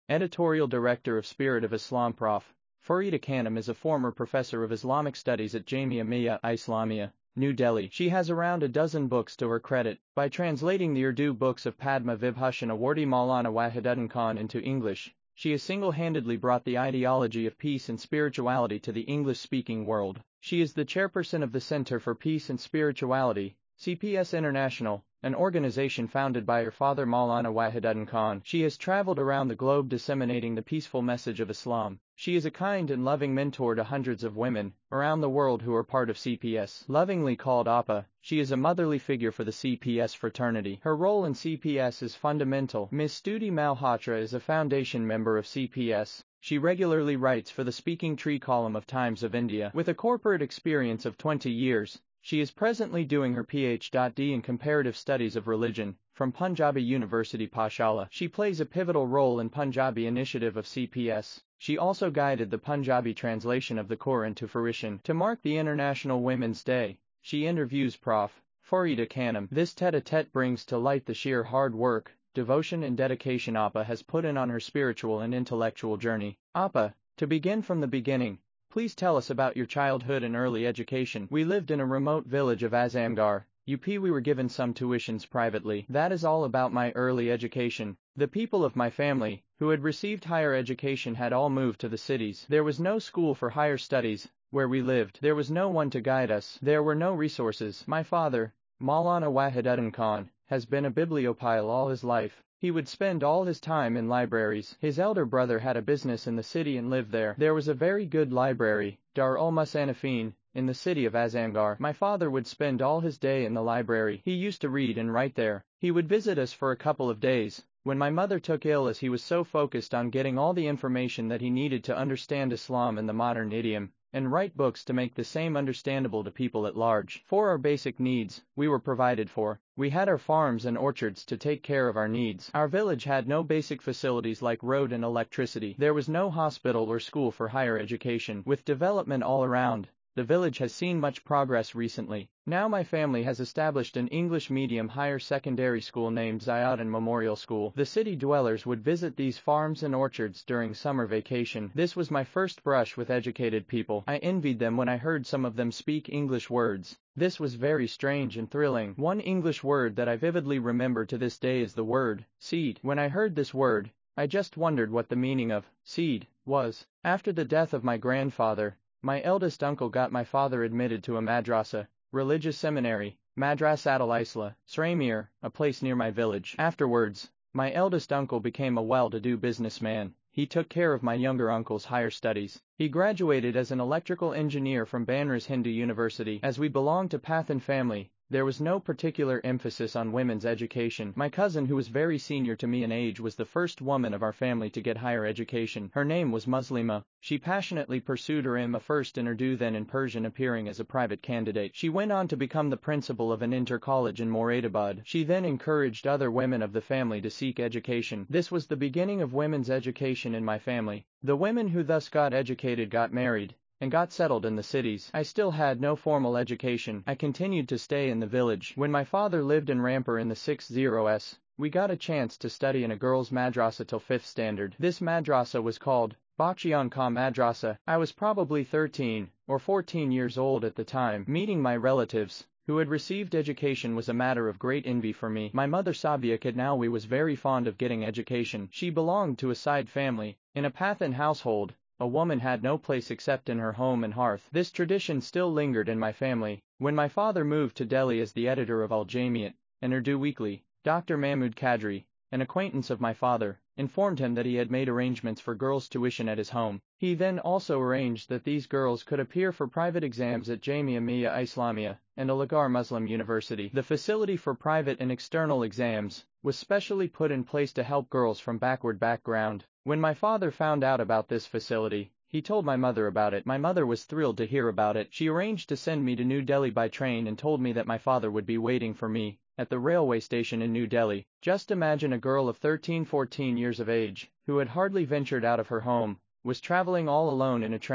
Editorial Director of Spirit of Islam. Prof. Farida Khanum is a former professor of Islamic studies at Jamia Millia Islamia, New Delhi. She has around a dozen books to her credit, by translating the Urdu books of Padma Vibhushan awardee Maulana Wahiduddin Khan into English. She has single-handedly brought the ideology of peace and spirituality to the English-speaking world. She is the chairperson of the Center for Peace and Spirituality, CPS International, an organization founded by her father Maulana Wahiduddin Khan. She has traveled around the globe disseminating the peaceful message of Islam. She is a kind and loving mentor to hundreds of women around the world who are part of CPS. Lovingly called Appa, she is a motherly figure for the CPS fraternity. Her role in CPS is fundamental. Ms. Stuti Malhotra is a foundation member of CPS. She regularly writes for the Speaking Tree column of Times of India. With a corporate experience of 20 years, she is presently doing her Ph.D. in Comparative Studies of Religion from Punjabi University Pashala. She plays a pivotal role in Punjabi initiative of CPS. She also guided the Punjabi translation of the Quran to fruition. To mark the International Women's Day, she interviews Prof. Farida Khanum. This tete-a-tete brings to light the sheer hard work, devotion and dedication Appa has put in on her spiritual and intellectual journey. Appa, to begin from the beginning, please tell us about your childhood and early education. We lived in a remote village of Azamgarh, UP. We were given some tuitions privately. That is all about my early education. The people of my family, who had received higher education, had all moved to the cities. There was no school for higher studies where we lived. There was no one to guide us. There were no resources. My father, Maulana Wahiduddin Khan, has been a bibliophile all his life. He would spend all his time in libraries. His elder brother had a business in the city and lived there. There was a very good library, Dar ul Musanifin, in the city of Azamgarh. My father would spend all his day in the library. He used to read and write there. He would visit us for a couple of days. When my mother took ill, as he was so focused on getting all the information that he needed to understand Islam and the modern idiom, and write books to make the same understandable to people at large. For our basic needs, we were provided for. We had our farms and orchards to take care of our needs. Our village had no basic facilities like road and electricity. There was no hospital or school for higher education. With development all around, the village has seen much progress recently. Now my family has established an English medium higher secondary school named Ziauddin Memorial School. The city dwellers would visit these farms and orchards during summer vacation. This was my first brush with educated people. I envied them when I heard some of them speak English words. This was very strange and thrilling. One English word that I vividly remember to this day is the word seed. When I heard this word, I just wondered what the meaning of seed was. After the death of my grandfather, my eldest uncle got my father admitted to a madrasa, religious seminary, Madrasat al-Islah, Sramir, a place near my village. Afterwards, my eldest uncle became a well-to-do businessman. He took care of my younger uncle's higher studies. He graduated as an electrical engineer from Banaras Hindu University. As we belonged to Pathan family, there was no particular emphasis on women's education. My cousin, who was very senior to me in age, was the first woman of our family to get higher education. Her name was Muslima. She passionately pursued her MA first in Urdu, then in Persian, appearing as a private candidate. She went on to become the principal of an inter-college in Moradabad. She then encouraged other women of the family to seek education. This was the beginning of women's education in my family. The women who thus got educated got married and got settled in the cities. I still had no formal education. I continued to stay in the village. When my father lived in Rampur in the 60s, we got a chance to study in a girls' madrasa till 5th standard. This madrasa was called Bachiyan Ka Madrasa. I was probably 13 or 14 years old at the time. Meeting my relatives, who had received education, was a matter of great envy for me. My mother Sabia Kadnawi was very fond of getting education. She belonged to a Said family. In a Pathan household, a woman had no place except in her home and hearth. This tradition still lingered in my family. When my father moved to Delhi as the editor of Al Jamiat, an Urdu weekly, Dr. Mahmud Kadri, an acquaintance of my father, informed him that he had made arrangements for girls' tuition at his home. He then also arranged that these girls could appear for private exams at Jamia Millia Islamia and Aligarh Muslim University. The facility for private and external exams was specially put in place to help girls from backward background. When my father found out about this facility, he told my mother about it. My mother was thrilled to hear about it. She arranged to send me to New Delhi by train and told me that my father would be waiting for me at the railway station in New Delhi. Just imagine a girl of 13-14 years of age, who had hardly ventured out of her home, was traveling all alone in a train,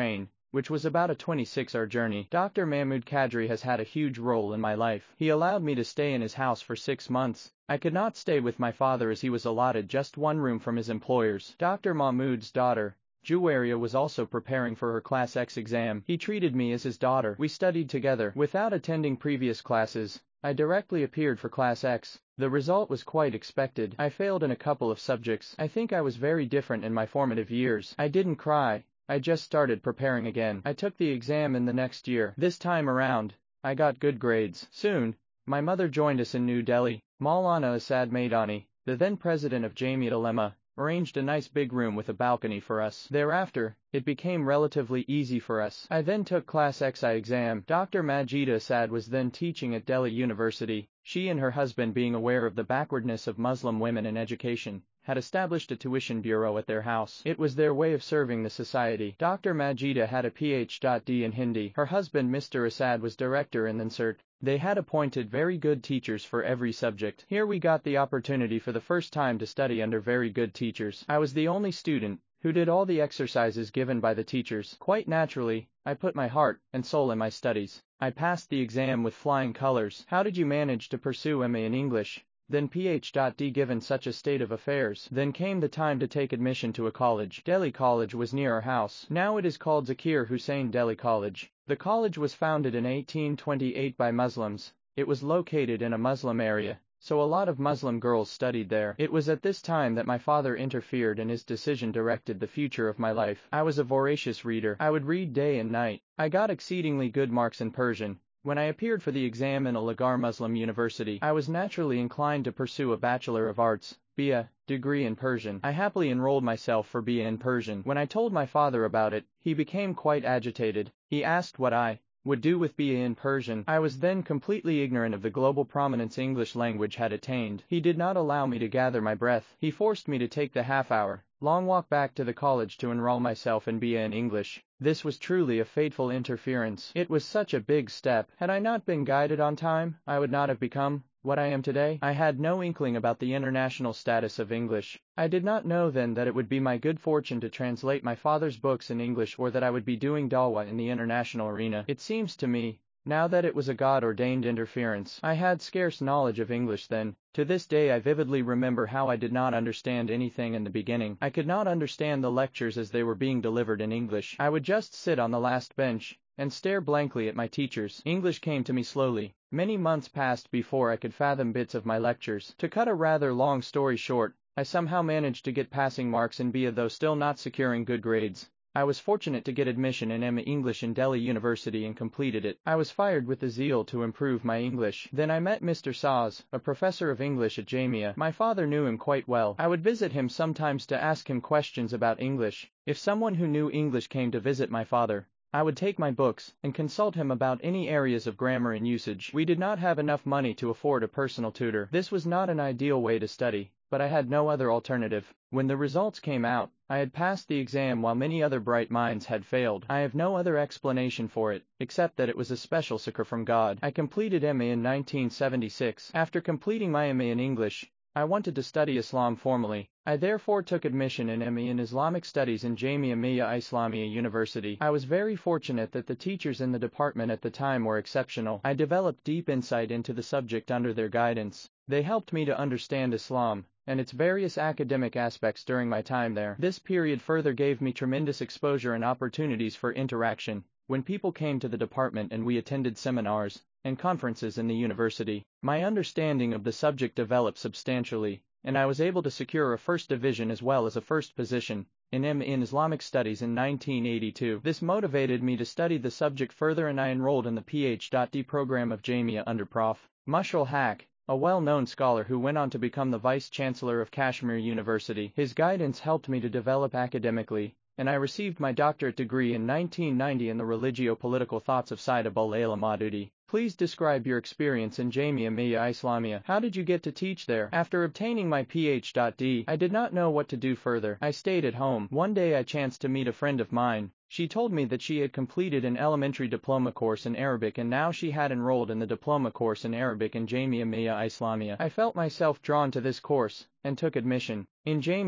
which was about a 26-hour journey. Dr. Mahmoud Kadri has had a huge role in my life. He allowed me to stay in his house for 6 months. I could not stay with my father as he was allotted just one room from his employers. Dr. Mahmoud's daughter, Juwaria, was also preparing for her Class X exam. He treated me as his daughter. We studied together. Without attending previous classes, I directly appeared for Class X. The result was quite expected. I failed in a couple of subjects. I think I was very different in my formative years. I didn't cry. I just started preparing again. I took the exam in the next year. This time around, I got good grades. Soon, my mother joined us in New Delhi. Maulana Asad Maidani, the then president of Jamiat Ulema, arranged a nice big room with a balcony for us. Thereafter, it became relatively easy for us. I then took Class XI exam. Dr. Majida Asad was then teaching at Delhi University. She and her husband, being aware of the backwardness of Muslim women in education, had established a tuition bureau at their house. It was their way of serving the society. Dr. Majida had a Ph.D. in Hindi. Her husband, Mr. Asad, was director in Cert. They had appointed very good teachers for every subject. Here we got the opportunity for the first time to study under very good teachers. I was the only student who did all the exercises given by the teachers. Quite naturally, I put my heart and soul in my studies. I passed the exam with flying colors. How did you manage to pursue MA in English, then Ph.D. given such a state of affairs? Then came the time to take admission to a college. Delhi College was near our house. Now it is called Zakir Hussain Delhi College. The college was founded in 1828 by Muslims. It was located in a Muslim area, so a lot of Muslim girls studied there. It was at this time that my father interfered, and his decision directed the future of my life. I was a voracious reader. I would read day and night. I got exceedingly good marks in Persian. When I appeared for the exam in Aligarh Muslim University, I was naturally inclined to pursue a Bachelor of Arts, BA, degree in Persian. I happily enrolled myself for BA in Persian. When I told my father about it, he became quite agitated. He asked what I would do with BA in Persian. I was then completely ignorant of the global prominence English language had attained. He did not allow me to gather my breath. He forced me to take the half-hour long walk back to the college to enroll myself in BA in English. This was truly a fateful interference. It was such a big step. Had I not been guided on time, I would not have become what I am today. I had no inkling about the international status of English. I did not know then that it would be my good fortune to translate my father's books in English, or that I would be doing dawah in the international arena. It seems to me now that it was a God-ordained interference. I had scarce knowledge of English then. To this day I vividly remember how I did not understand anything in the beginning. I could not understand the lectures as they were being delivered in English. I would just sit on the last bench and stare blankly at my teachers. English came to me slowly. Many months passed before I could fathom bits of my lectures. To cut a rather long story short, I somehow managed to get passing marks in BA, though still not securing good grades. I was fortunate to get admission in MA English in Delhi University and completed it. I was fired with the zeal to improve my English. Then I met Mr. Saz, a professor of English at Jamia. My father knew him quite well. I would visit him sometimes to ask him questions about English. If someone who knew English came to visit my father, I would take my books and consult him about any areas of grammar and usage. We did not have enough money to afford a personal tutor. This was not an ideal way to study, but I had no other alternative. When the results came out, I had passed the exam while many other bright minds had failed. I have no other explanation for it, except that it was a special succor from God. I completed MA in 1976. After completing my MA in English, I wanted to study Islam formally. I therefore took admission in MA in Islamic Studies in Jamia Millia Islamia University. I was very fortunate that the teachers in the department at the time were exceptional. I developed deep insight into the subject under their guidance. They helped me to understand Islam and its various academic aspects during my time there. This period further gave me tremendous exposure and opportunities for interaction when people came to the department and we attended seminars and conferences in the university. My understanding of the subject developed substantially, and I was able to secure a first division as well as a first position in MA in Islamic Studies in 1982. This motivated me to study the subject further, and I enrolled in the Ph.D. program of Jamia under Prof. Mushal Haq, a well-known scholar who went on to become the Vice-Chancellor of Kashmir University. His guidance helped me to develop academically, and I received my doctorate degree in 1990 in the religio-political thoughts of Sayyid Abul A'la Maududi. Please describe your experience in Jamia Millia Islamia. How did you get to teach there? After obtaining my Ph.D., I did not know what to do further. I stayed at home. One day I chanced to meet a friend of mine. She told me that she had completed an elementary diploma course in Arabic, and now she had enrolled in the diploma course in Arabic in Jamia Millia Islamia. I felt myself drawn to this course and took admission. In Jamia,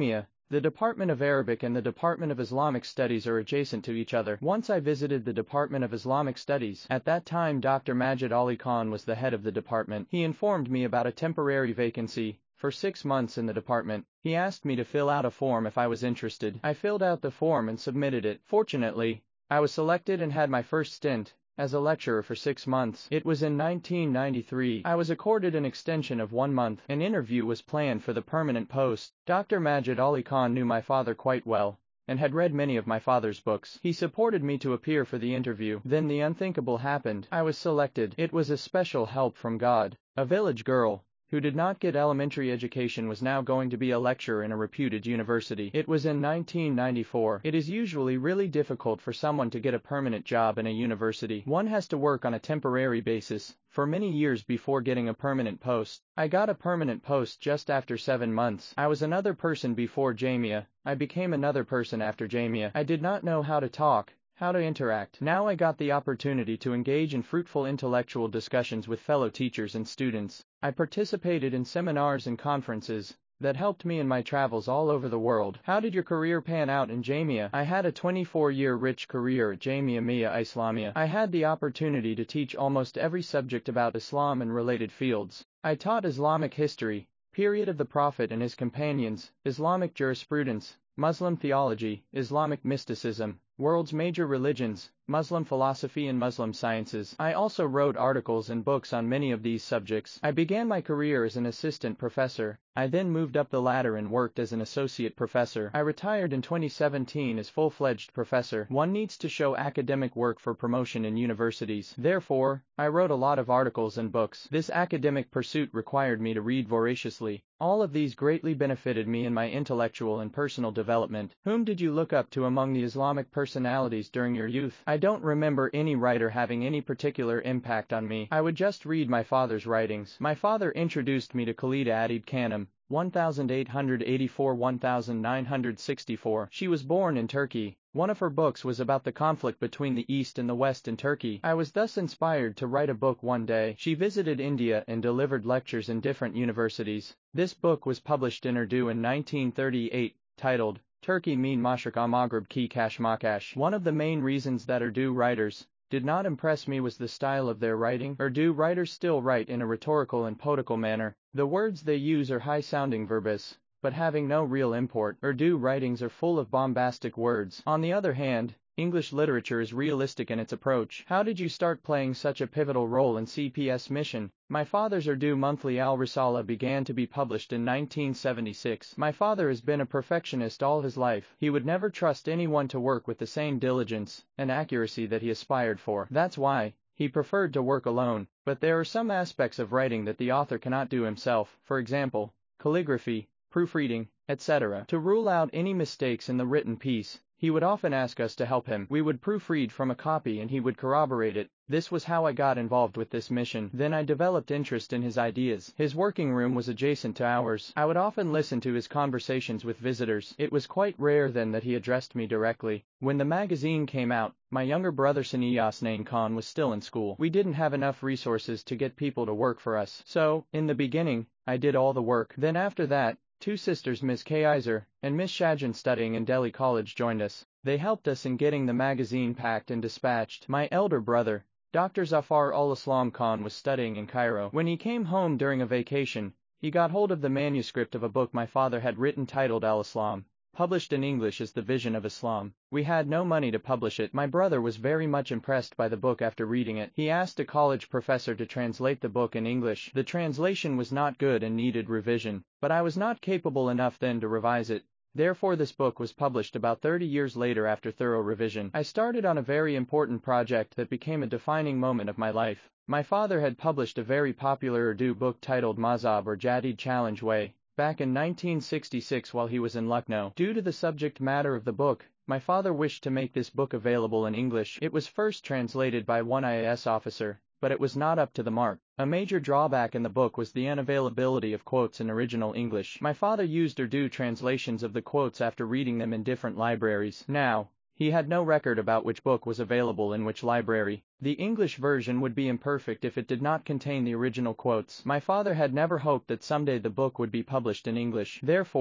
The Department of Arabic and the Department of Islamic Studies are adjacent to each other. Once I visited the Department of Islamic Studies. At that time Dr. Majid Ali Khan was the head of the department. He informed me about a temporary vacancy for 6 months in the department. He asked me to fill out a form if I was interested. I filled out the form and submitted it. Fortunately, I was selected and had my first stint as a lecturer for 6 months. It was in 1993. I was accorded an extension of 1 month. An interview was planned for the permanent post. Dr. Majid Ali Khan knew my father quite well and had read many of my father's books. He supported me to appear for the interview. Then the unthinkable happened. I was selected. It was a special help from God. A village girl who did not get elementary education was now going to be a lecturer in a reputed university. It was in 1994. It is usually really difficult for someone to get a permanent job in a university. One has to work on a temporary basis for many years before getting a permanent post. I got a permanent post just after 7 months. I was another person before Jamia. I became another person after Jamia. I did not know how to talk, how to interact. Now I got the opportunity to engage in fruitful intellectual discussions with fellow teachers and students. I participated in seminars and conferences that helped me in my travels all over the world. How did your career pan out in Jamia? I had a 24-year rich career at Jamia Millia Islamia. I had the opportunity to teach almost every subject about Islam and related fields. I taught Islamic history, period of the Prophet and his companions, Islamic jurisprudence, Muslim theology, Islamic mysticism, world's major religions, Muslim philosophy and Muslim sciences. I also wrote articles and books on many of these subjects. I began my career as an assistant professor. I then moved up the ladder and worked as an associate professor. I retired in 2017 as full-fledged professor. One needs to show academic work for promotion in universities. Therefore, I wrote a lot of articles and books. This academic pursuit required me to read voraciously. All of these greatly benefited me in my intellectual and personal development. Whom did you look up to among the Islamic personalities during your youth? I don't remember any writer having any particular impact on me. I would just read my father's writings. My father introduced me to Khalida Adid Khanum, 1884-1964. She was born in Turkey. One of her books was about the conflict between the East and the West in Turkey. I was thus inspired to write a book one day. She visited India and delivered lectures in different universities. This book was published in Urdu in 1938, titled Turkey Mein Mashriq Maghrib Ki Kashmakash. One of the main reasons that Urdu writers did not impress me was the style of their writing. Urdu writers still write in a rhetorical and poetical manner. The words they use are high-sounding verbose, but having no real import. Urdu writings are full of bombastic words. On the other hand, English literature is realistic in its approach. How did you start playing such a pivotal role in CPS mission? My father's Urdu monthly Al-Risala began to be published in 1976. My father has been a perfectionist all his life. He would never trust anyone to work with the same diligence and accuracy that he aspired for. That's why he preferred to work alone. But there are some aspects of writing that the author cannot do himself. For example, calligraphy, proofreading, etc. To rule out any mistakes in the written piece, he would often ask us to help him. We would proofread from a copy and he would corroborate it. This was how I got involved with this mission. Then I developed interest in his ideas. His working room was adjacent to ours. I would often listen to his conversations with visitors. It was quite rare then that he addressed me directly. When the magazine came out, my younger brother Sani Yasnain Khan was still in school. We didn't have enough resources to get people to work for us. So, in the beginning, I did all the work. Then after that, 2 sisters, Ms. Kaiser and Miss Shajan, studying in Delhi College, joined us. They helped us in getting the magazine packed and dispatched. My elder brother, Dr. Zafar ul-Islam Khan, was studying in Cairo. When he came home during a vacation, he got hold of the manuscript of a book my father had written titled Al-Islam, published in English as The Vision of Islam. We had no money to publish it. My brother was very much impressed by the book after reading it. He asked a college professor to translate the book in English. The translation was not good and needed revision, but I was not capable enough then to revise it. Therefore this book was published about 30 years later after thorough revision. I started on a very important project that became a defining moment of my life. My father had published a very popular Urdu book titled Mazhab or Jadid Challenge Way back in 1966 while he was in Lucknow. Due to the subject matter of the book, my father wished to make this book available in English. It was first translated by one IAS officer, but it was not up to the mark. A major drawback in the book was the unavailability of quotes in original English. My father used Urdu translations of the quotes after reading them in different libraries. Now, he had no record about which book was available in which library. The English version would be imperfect if it did not contain the original quotes. My father had never hoped that someday the book would be published in English. Therefore,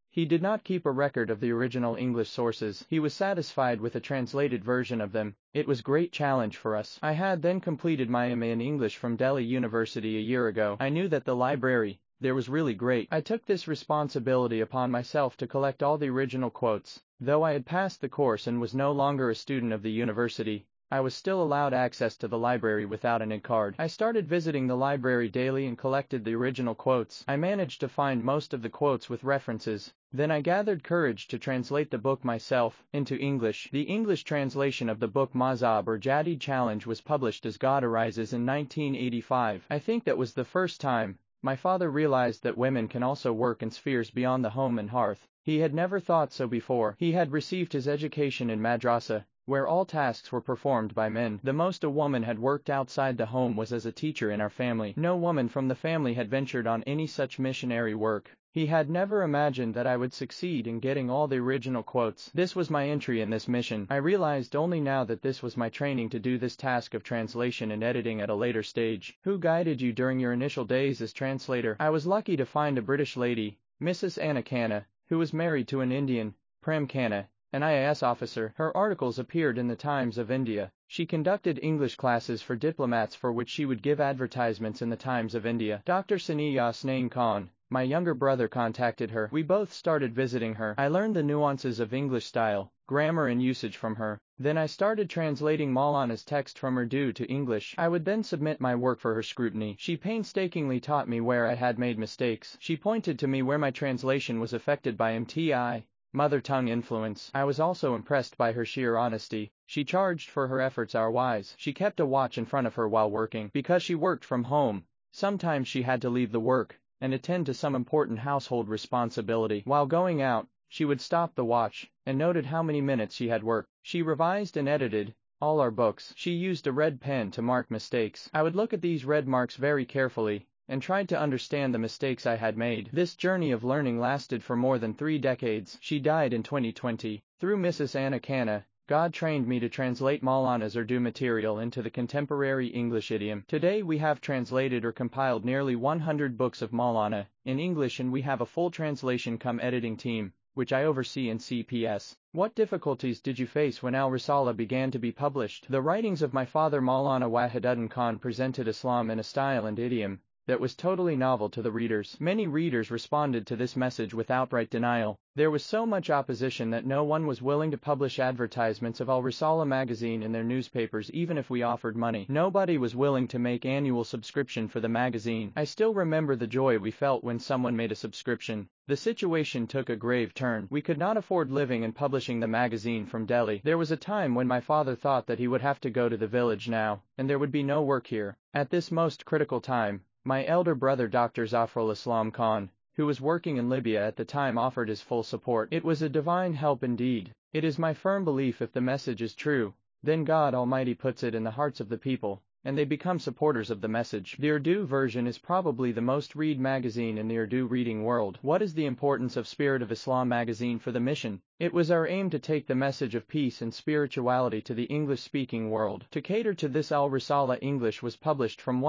He did not keep a record of the original English sources. He was satisfied with a translated version of them. It was a great challenge for us. I had then completed my MA in English from Delhi University a year ago. I knew that the library there was really great. I took this responsibility upon myself to collect all the original quotes. Though I had passed the course and was no longer a student of the university, I was still allowed access to the library without an ID card. I started visiting the library daily and collected the original quotes. I managed to find most of the quotes with references. Then I gathered courage to translate the book myself into English. The English translation of the book Mazhab or Jadid Challenge was published as God Arises in 1985. I think that was the first time my father realized that women can also work in spheres beyond the home and hearth. He had never thought so before. He had received his education in madrasa, where all tasks were performed by men. The most a woman had worked outside the home was as a teacher in our family. No woman from the family had ventured on any such missionary work. He had never imagined that I would succeed in getting all the original quotes. This was my entry in this mission. I realized only now that this was my training to do this task of translation and editing at a later stage. Who guided you during your initial days as translator? I was lucky to find a British lady, Mrs. Anna Khanna, who was married to an Indian, Prem Khanna, an IAS officer. Her articles appeared in the Times of India. She conducted English classes for diplomats for which she would give advertisements in the Times of India. Dr. Sani Yasnain Khan, my younger brother, contacted her. We both started visiting her. I learned the nuances of English style, grammar and usage from her. Then I started translating Maulana's text from Urdu to English. I would then submit my work for her scrutiny. She painstakingly taught me where I had made mistakes. She pointed to me where my translation was affected by MTI, mother tongue influence. I was also impressed by her sheer honesty. She charged for her efforts hour-wise. She kept a watch in front of her while working. Because she worked from home, sometimes she had to leave the work and attend to some important household responsibility. While going out, she would stop the watch and noted how many minutes she had worked. She revised and edited all our books. She used a red pen to mark mistakes. I would look at these red marks very carefully and tried to understand the mistakes I had made. This journey of learning lasted for more than 3 decades. She died in 2020. Through Mrs. Anna Khanna, God trained me to translate Maulana's Urdu material into the contemporary English idiom. Today we have translated or compiled nearly 100 books of Maulana in English, and we have a full translation cum editing team, which I oversee in CPS. What difficulties did you face when Al Risala began to be published? The writings of my father Maulana Wahiduddin Khan presented Islam in a style and idiom that was totally novel to the readers. Many readers responded to this message with outright denial. There was so much opposition that no one was willing to publish advertisements of Al Risala magazine in their newspapers even if we offered money. Nobody was willing to make annual subscription for the magazine. I still remember the joy we felt when someone made a subscription. The situation took a grave turn. We could not afford living and publishing the magazine from Delhi. There was a time when my father thought that he would have to go to the village now, and there would be no work here. At this most critical time, my elder brother Dr. Zafrul Islam Khan, who was working in Libya at the time, offered his full support. It was a divine help indeed. It is my firm belief if the message is true, then God Almighty puts it in the hearts of the people, and they become supporters of the message. The Urdu version is probably the most read magazine in the Urdu reading world. What is the importance of Spirit of Islam magazine for the mission? It was our aim to take the message of peace and spirituality to the English-speaking world. To cater to this, Al Risala English was published from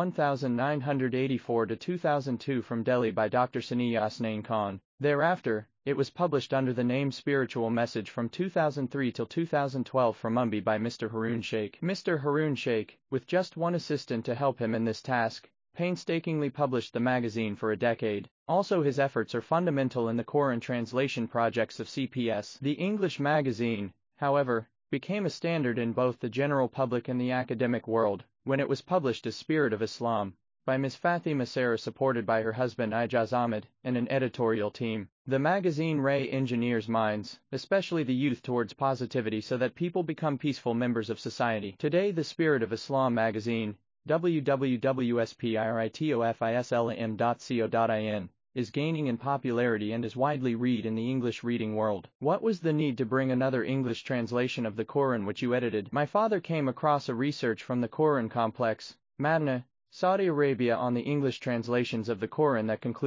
1984 to 2002 from Delhi by Dr. Sani Yasnain Khan. Thereafter, it was published under the name Spiritual Message from 2003 till 2012 from Mumbai by Mr. Haroon Sheikh. Mr. Haroon Sheikh, with just one assistant to help him in this task, painstakingly published the magazine for a decade. Also, his efforts are fundamental in the Quran translation projects of CPS. The English magazine, however, became a standard in both the general public and the academic world when it was published as Spirit of Islam by Ms. Fatima Sarah, supported by her husband Ijaz Ahmed and an editorial team. The magazine re-engineers minds, especially the youth, towards positivity so that people become peaceful members of society. Today, the Spirit of Islam magazine, www.spiritofislam.co.in, is gaining in popularity and is widely read in the English reading world. What was the need to bring another English translation of the Quran which you edited? My father came across a research from the Quran Complex, Madinah, Saudi Arabia, on the English translations of the Quran that concluded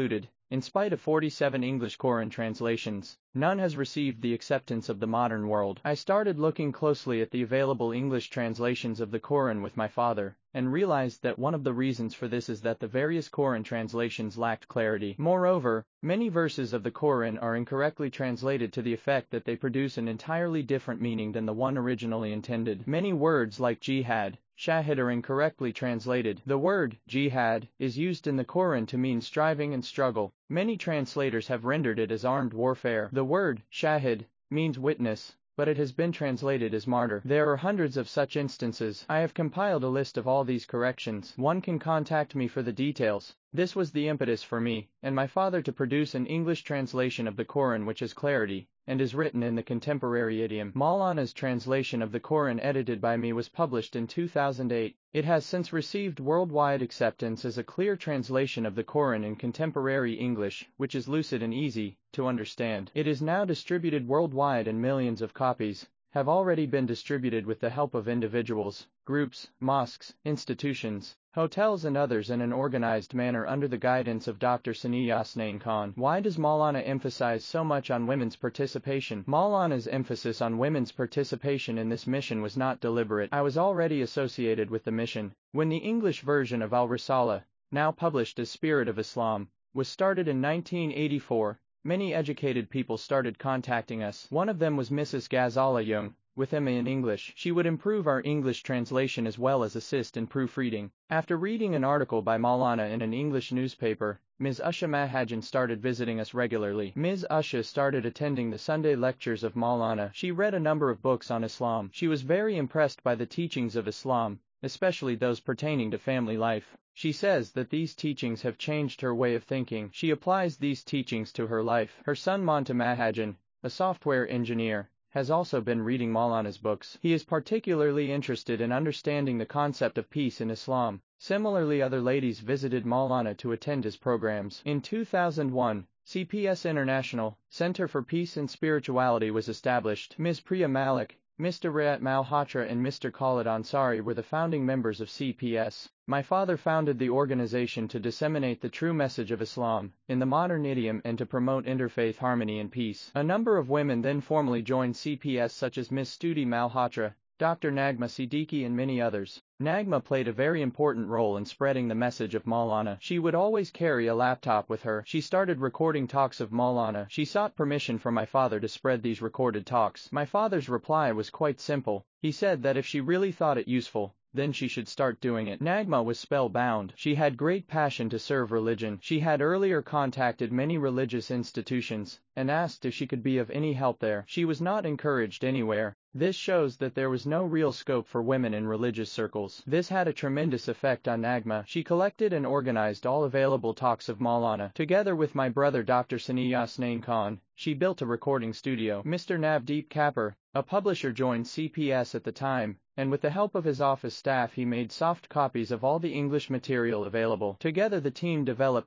In spite of 47 English Quran translations, none has received the acceptance of the modern world. I started looking closely at the available English translations of the Quran with my father, and realized that one of the reasons for this is that the various Quran translations lacked clarity. Moreover, many verses of the Quran are incorrectly translated to the effect that they produce an entirely different meaning than the one originally intended. Many words like jihad, shahid are incorrectly translated. The word jihad is used in the Quran to mean striving and struggle. Many translators have rendered it as armed warfare. The word shahid means witness, but it has been translated as martyr. There are hundreds of such instances. I have compiled a list of all these corrections. One can contact me for the details. This was the impetus for me and my father to produce an English translation of the Quran which has clarity and is written in the contemporary idiom. Maulana's translation of the Quran edited by me was published in 2008. It has since received worldwide acceptance as a clear translation of the Quran in contemporary English, which is lucid and easy to understand. It is now distributed worldwide and millions of copies have already been distributed with the help of individuals, groups, mosques, institutions, hotels and others in an organized manner under the guidance of Dr. Sani Yasnain Khan. Why does Maulana emphasize so much on women's participation? Maulana's emphasis on women's participation in this mission was not deliberate. I was already associated with the mission when the English version of Al-Risala, now published as Spirit of Islam, was started in 1984. Many educated people started contacting us. One of them was Mrs. Ghazala Young, with MA in English. She would improve our English translation as well as assist in proofreading. After reading an article by Maulana in an English newspaper, Ms. Usha Mahajan started visiting us regularly. Ms. Usha started attending the Sunday lectures of Maulana. She read a number of books on Islam. She was very impressed by the teachings of Islam, especially those pertaining to family life. She says that these teachings have changed her way of thinking. She applies these teachings to her life. Her son Manta Mahajan, a software engineer, has also been reading Maulana's books. He is particularly interested in understanding the concept of peace in Islam. Similarly, other ladies visited Maulana to attend his programs. In 2001, CPS International Center for Peace and Spirituality was established. Ms. Priya Malik, Mr. Rayat Malhotra and Mr. Khalid Ansari were the founding members of CPS. My father founded the organization to disseminate the true message of Islam in the modern idiom and to promote interfaith harmony and peace. A number of women then formally joined CPS such as Ms. Stuti Malhotra, Dr. Nagma Siddiqui and many others. Nagma played a very important role in spreading the message of Maulana. She would always carry a laptop with her. She started recording talks of Maulana. She sought permission from my father to spread these recorded talks. My father's reply was quite simple. He said that if she really thought it useful, then she should start doing it. Nagma was spellbound. She had great passion to serve religion. She had earlier contacted many religious institutions and asked if she could be of any help there. She was not encouraged anywhere. This shows that there was no real scope for women in religious circles. This had a tremendous effect on Nagma. She collected and organized all available talks of Maulana. Together with my brother Dr. Sani Yasnain Khan, she built a recording studio. Mr. Navdeep Kapur, a publisher, joined CPS at the time, and with the help of his office staff he made soft copies of all the English material available. Together the team developed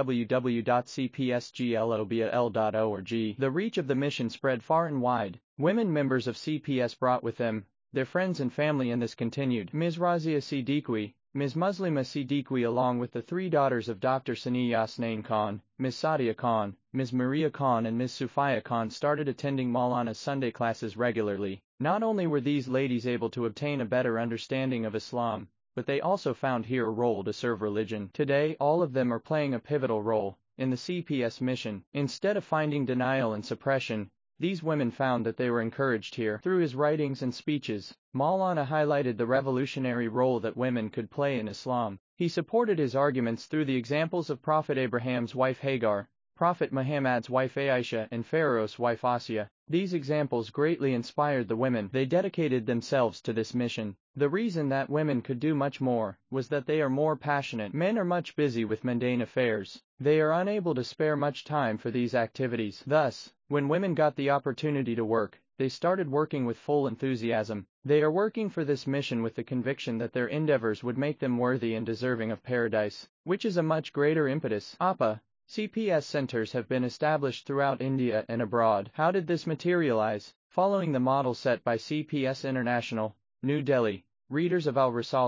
www.cpsglobal.org. The reach of the mission spread far and wide. Women members of CPS brought with them their friends and family, and this continued. Ms. Razia Siddiqui, Ms. Muslima Siddiqui along with the three daughters of Dr. Sani Yasnain Khan, Ms. Sadia Khan, Ms. Maria Khan and Ms. Sufia Khan started attending Maulana's Sunday classes regularly. Not only were these ladies able to obtain a better understanding of Islam, but they also found here a role to serve religion. Today, all of them are playing a pivotal role in the CPS mission. Instead of finding denial and suppression, these women found that they were encouraged here. Through his writings and speeches, Maulana highlighted the revolutionary role that women could play in Islam. He supported his arguments through the examples of Prophet Abraham's wife Hagar, Prophet Muhammad's wife Aisha and Pharaoh's wife Asiya. These examples greatly inspired the women. They dedicated themselves to this mission. The reason that women could do much more was that they are more passionate. Men are much busy with mundane affairs. They are unable to spare much time for these activities. Thus, when women got the opportunity to work, they started working with full enthusiasm. They are working for this mission with the conviction that their endeavors would make them worthy and deserving of paradise, which is a much greater impetus. APA CPS centers have been established throughout India and abroad. How did this materialize? Following the model set by CPS International, New Delhi, readers of Al-Risala,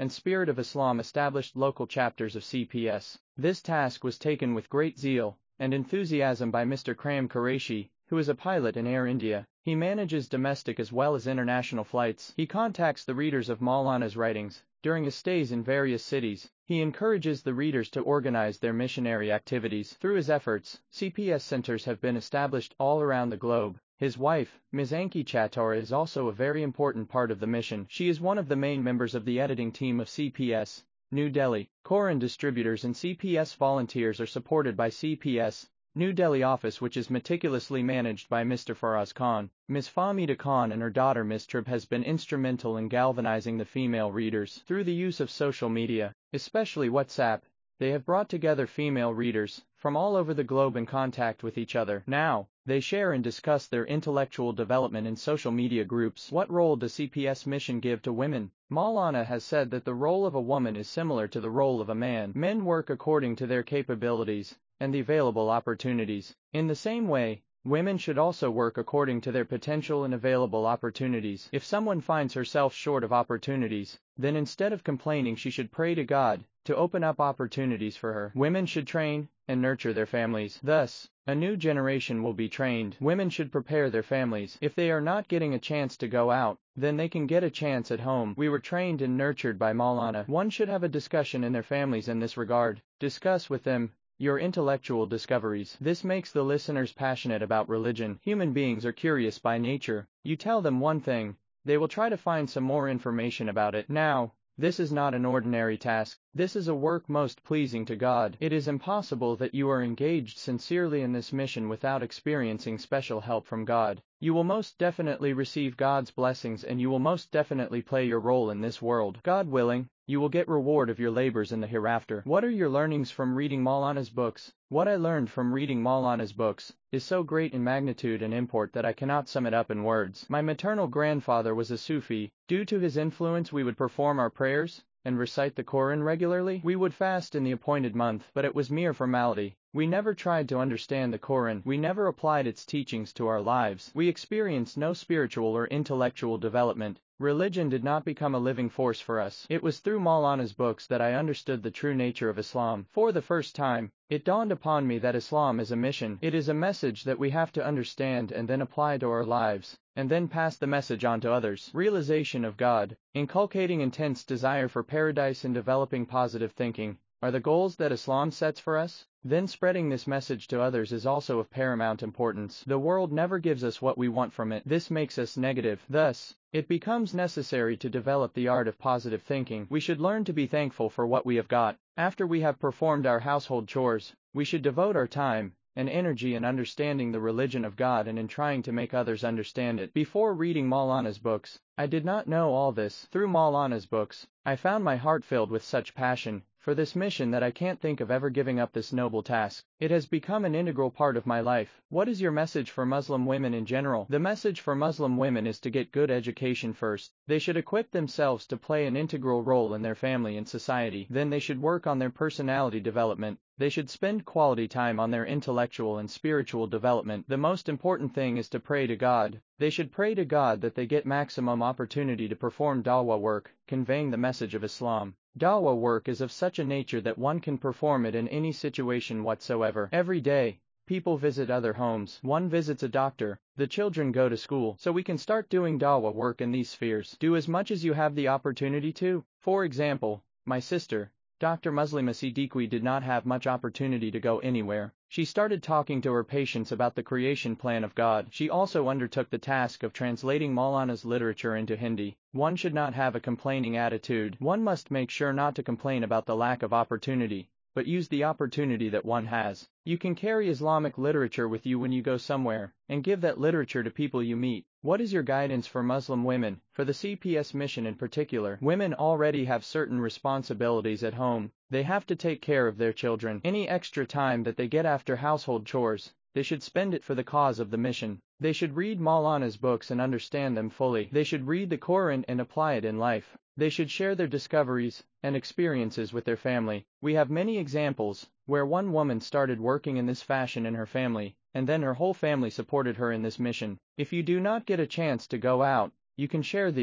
and Spirit of Islam established local chapters of CPS. This task was taken with great zeal and enthusiasm by Mr. Kram Qureshi, who is a pilot in Air India. He manages domestic as well as international flights. He contacts the readers of Maulana's writings during his stays in various cities. He encourages the readers to organize their missionary activities. Through his efforts, CPS centers have been established all around the globe. His wife, Ms. Anki Chatora, is also a very important part of the mission. She is one of the main members of the editing team of CPS, New Delhi. Quran distributors and CPS volunteers are supported by CPS, New Delhi office, which is meticulously managed by Mr. Faraz Khan. Ms. Fahmida Khan and her daughter Ms. Trib has been instrumental in galvanizing the female readers. Through the use of social media, especially WhatsApp, they have brought together female readers from all over the globe in contact with each other. Now, they share and discuss their intellectual development in social media groups. What role does CPS mission give to women? Maulana has said that the role of a woman is similar to the role of a man. Men work according to their capabilities and the available opportunities. In the same way, women should also work according to their potential and available opportunities. If someone finds herself short of opportunities, then instead of complaining, she should pray to God to open up opportunities for her. Women should train and nurture their families. Thus, a new generation will be trained. Women should prepare their families. If they are not getting a chance to go out, then they can get a chance at home. We were trained and nurtured by Maulana. One should have a discussion in their families in this regard. Discuss with them your intellectual discoveries. This makes the listeners passionate about religion. Human beings are curious by nature. You tell them one thing, they will try to find some more information about it. Now, this is not an ordinary task. This is a work most pleasing to God. It is impossible that you are engaged sincerely in this mission without experiencing special help from God. You will most definitely receive God's blessings and you will most definitely play your role in this world. God willing, you will get reward of your labors in the hereafter. What are your learnings from reading Maulana's books? What I learned from reading Maulana's books is so great in magnitude and import that I cannot sum it up in words. My maternal grandfather was a Sufi. Due to his influence, we would perform our prayers and recite the Quran regularly. We would fast in the appointed month, but it was mere formality. We never tried to understand the Quran. We never applied its teachings to our lives. We experienced no spiritual or intellectual development. Religion did not become a living force for us. It was through Maulana's books that I understood the true nature of Islam. For the first time, it dawned upon me that Islam is a mission. It is a message that we have to understand and then apply to our lives, and then pass the message on to others. Realization of God, inculcating intense desire for paradise and developing positive thinking are the goals that Islam sets for us. Then spreading this message to others is also of paramount importance. The world never gives us what we want from it. This makes us negative. Thus, it becomes necessary to develop the art of positive thinking. We should learn to be thankful for what we have got. After we have performed our household chores, we should devote our time and energy in understanding the religion of God and in trying to make others understand it. Before reading Maulana's books, I did not know all this. Through Maulana's books, I found my heart filled with such passion for this mission that I can't think of ever giving up this noble task. It has become an integral part of my life. What is your message for Muslim women in general? The message for Muslim women is to get good education first. They should equip themselves to play an integral role in their family and society. Then they should work on their personality development. They should spend quality time on their intellectual and spiritual development. The most important thing is to pray to God. They should pray to God that they get maximum opportunity to perform dawah work, conveying the message of Islam. Dawah work is of such a nature that one can perform it in any situation whatsoever. Every day, people visit other homes. One visits a doctor. The children go to school. So we can start doing dawah work in these spheres. Do as much as you have the opportunity to. For example, my sister, Dr. Muslima Siddiqui, did not have much opportunity to go anywhere. She started talking to her patients about the creation plan of God. She also undertook the task of translating Maulana's literature into Hindi. One should not have a complaining attitude. One must make sure not to complain about the lack of opportunity, but use the opportunity that one has. You can carry Islamic literature with you when you go somewhere, and give that literature to people you meet. What is your guidance for Muslim women? For the CPS mission in particular, women already have certain responsibilities at home. They have to take care of their children. Any extra time that they get after household chores, they should spend it for the cause of the mission. They should read Maulana's books and understand them fully. They should read the Quran and apply it in life. They should share their discoveries and experiences with their family. We have many examples where one woman started working in this fashion in her family, and then her whole family supported her in this mission. If you do not get a chance to go out, you can share these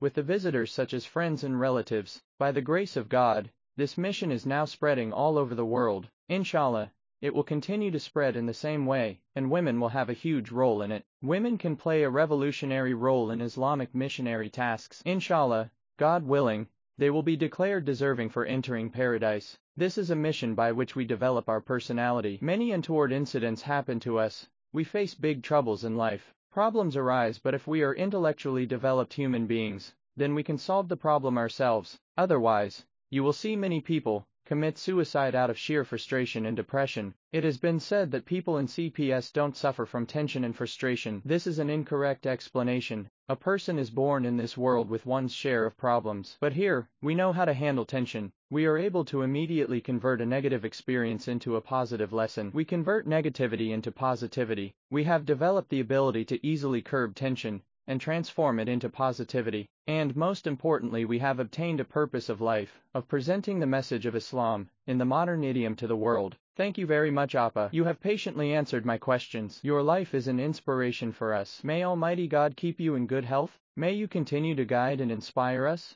with the visitors such as friends and relatives. By the grace of God, this mission is now spreading all over the world. Inshallah, it will continue to spread in the same way, and women will have a huge role in it. Women can play a revolutionary role in Islamic missionary tasks. Inshallah, God willing, they will be declared deserving for entering paradise. This is a mission by which we develop our personality. Many untoward incidents happen to us. We face big troubles in life. Problems arise, but if we are intellectually developed human beings, then we can solve the problem ourselves. Otherwise, you will see many people commit suicide out of sheer frustration and depression. It has been said that people in CPS don't suffer from tension and frustration. This is an incorrect explanation. A person is born in this world with one's share of problems. But here, we know how to handle tension. We are able to immediately convert a negative experience into a positive lesson. We convert negativity into positivity. We have developed the ability to easily curb tension and transform it into positivity. And most importantly, we have obtained a purpose of life, of presenting the message of Islam in the modern idiom to the world. Thank you very much, Appa. You have patiently answered my questions. Your life is an inspiration for us. May Almighty God keep you in good health. May you continue to guide and inspire us.